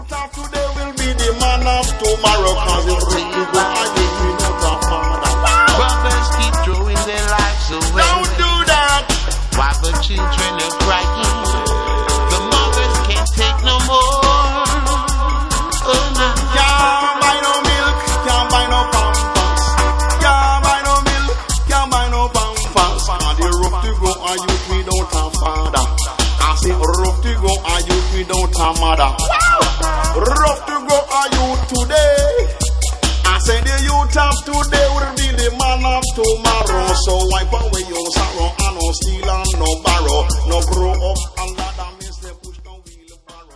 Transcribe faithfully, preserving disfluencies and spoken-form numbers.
youth of today will be the man of tomorrow, cause the rough to go and youth without a father. Brothers keep throwing their lives away. Don't do that. While the children are crying, the mothers can't take no more. Oh no. Can't buy no milk, can't buy no pampers. Can't buy no milk, can't buy no pampers. And the rough to go and youth without a father. I say rough to go and youth without a mother. Rough to go and youth today. I say the youth of today will be the man of tomorrow. So wipe away your sorrow and no steal and no borrow, no grow up and